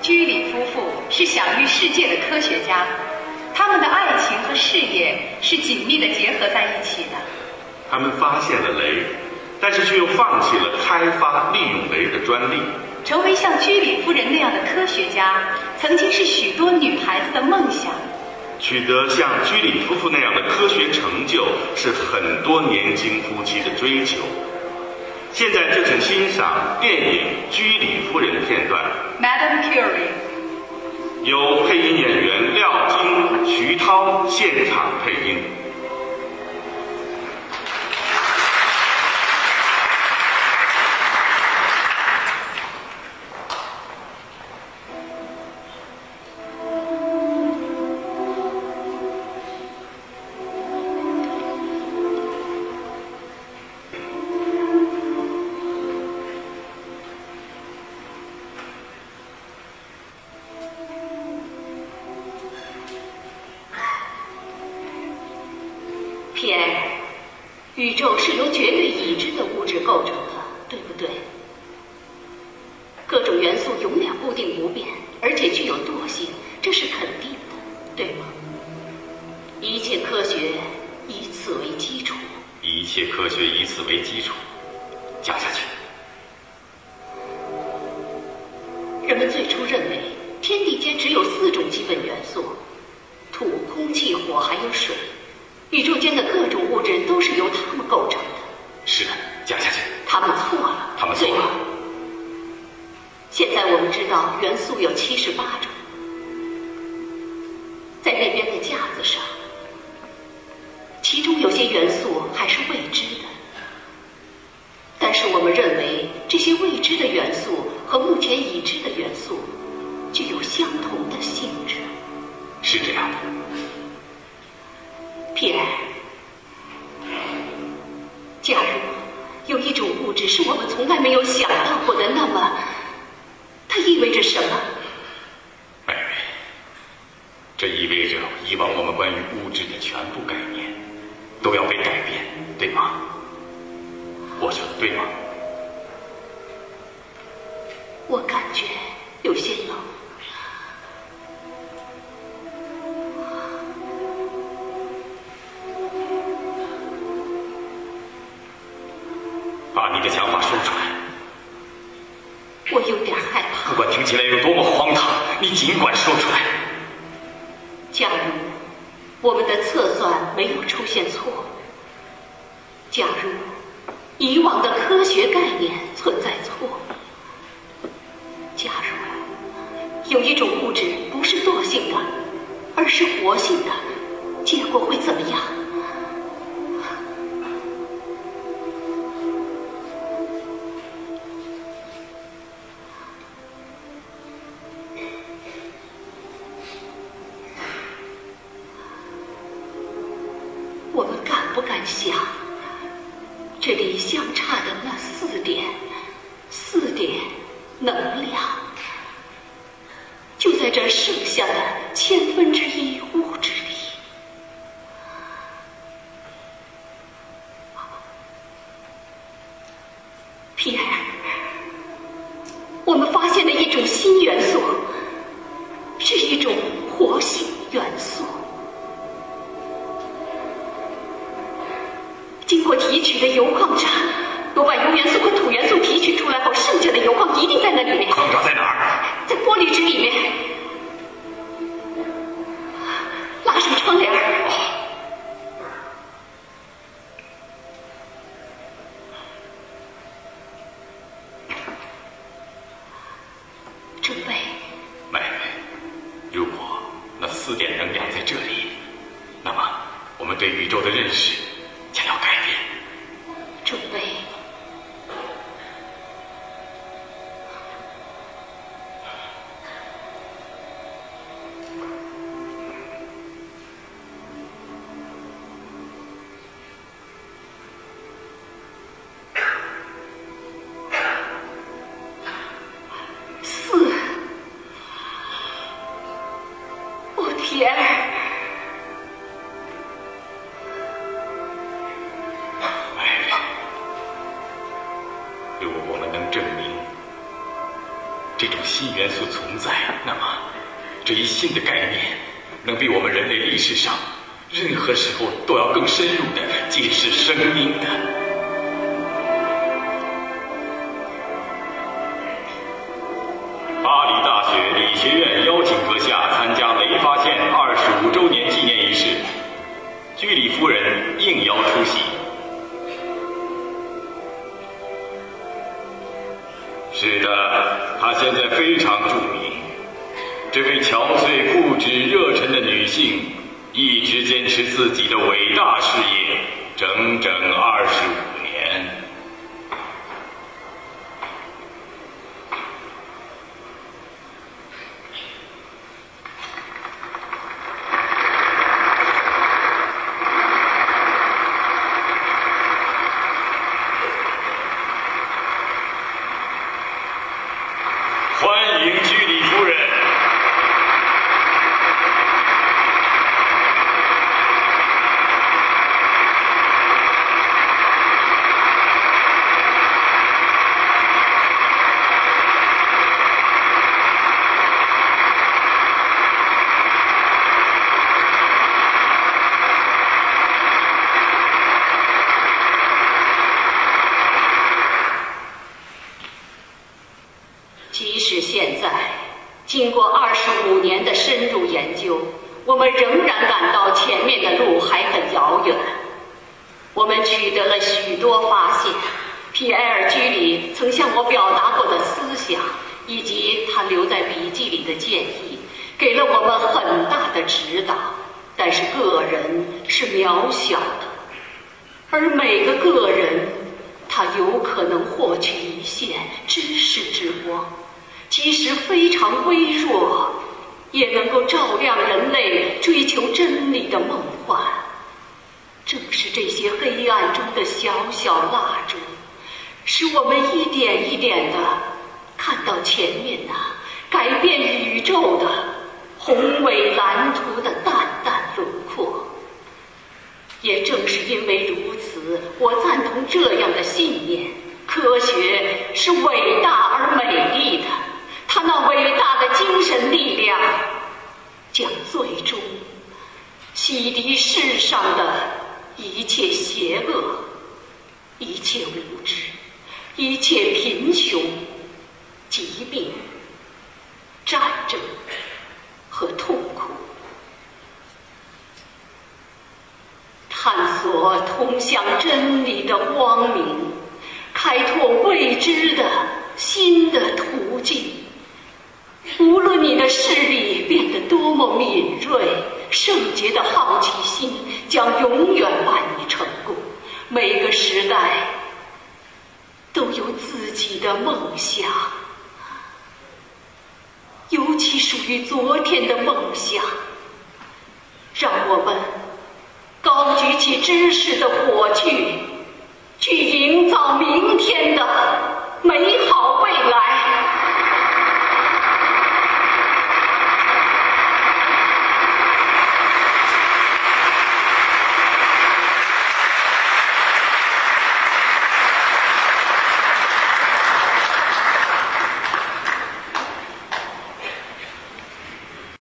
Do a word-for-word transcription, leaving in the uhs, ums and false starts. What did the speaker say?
居里夫妇是享誉世界的科学家，他们的爱情和事业是紧密地结合在一起的。 他们发现了镭，但是却又放弃了开发利用镭的专利。 成为像居里夫人那样的科学家，曾经是许多女孩子的梦想。 取得像居里夫妇那样的科学成就，是很多年轻夫妻的追求。现在就请欣赏电影《居里夫人》片段。 Madame Curie， 由配音演员廖晶、徐涛现场配音。 皮埃尔，宇宙是由绝对已知的物质构成的，对不对？各种元素永远固定不变，而且具有惰性，这是肯定的，对吗？一切科学以此为基础。 一切科学以此为基础。讲下去。 人们最初认为天地间只有四种基本元素：土、空气、火还有水。宇宙间的各种物质都是由它们构成的。 是的，讲下去。 他们错了， 他们错了。 现在我们知道元素有七十八种，在那边的架子上，其中有些元素还是未知的。但是我们认为这些未知的元素和目前已知的元素具有相同的性质。 是这样的。 皮埃尔，假如有一种物质是我们从来没有想到过的，那么它意味着什么？ 妹妹，这意味着以往我们关于物质的全部概念都要被改变，对吗？我说的对吗？ 我感觉有些冷。 把你的想法说出来。 我有点害怕。 不管听起来有多么荒唐，你尽管说出来。 假如我们的测算没有出现错误，假如以往的科学概念存在错误，假如有一种物质不是惰性的，而是活性的，结果会怎么样？我们敢不敢想，这里相差的那四点，四点能量，就在这剩下的千分之一物质里。皮埃尔，我们发现了一种新元素，是一种活性元素。经过提取的铀矿渣，我把铀元素和土元素提取出来后，剩下的铀矿一定在那里面。 矿渣在哪儿？ 在玻璃纸里面。拉上窗帘。准备。 妹妹，如果那四点能量在这里，那么我们对宇宙的认识将要改变。 准备。四。哦天！ 这种新元素存在，那么这一新的概念能比我们人类历史上任何时候都要更深入地揭示生命的。巴黎大学理学院邀请阁下参加梅发现二十五周年纪念仪式，居里夫人应邀出席。是的，她现在非常著名。这位憔悴、固执、热忱的女性，一直坚持自己的伟大事业，整整二十五年。欢迎居里夫人。 即使现在，经过二十五年的深入研究，我们仍然感到前面的路还很遥远。我们取得了许多发现，皮埃尔·居里曾向我表达过的思想，以及他留在笔记里的建议，给了我们很大的指导。但是个人是渺小的，而每个个人，他有可能获取一线知识之光，即使非常微弱，也能够照亮人类追求真理的梦幻。正是这些黑暗中的小小蜡烛，使我们一点一点地看到前面那改变宇宙的宏伟蓝图的淡淡轮廓。也正是因为如此，我赞同这样的信念：科学是伟大而美丽的，它那伟大的精神力量将最终洗涤世上的一切邪恶、一切无知、一切贫穷、疾病、战争和痛苦。探索通向真理的光明，开拓未知的新的途径。无论你的视力变得多么敏锐，圣洁的好奇心将永远伴你成功。每个时代都有自己的梦想，尤其属于昨天的梦想。让我们高举起知识的火炬，去营造明天的美好。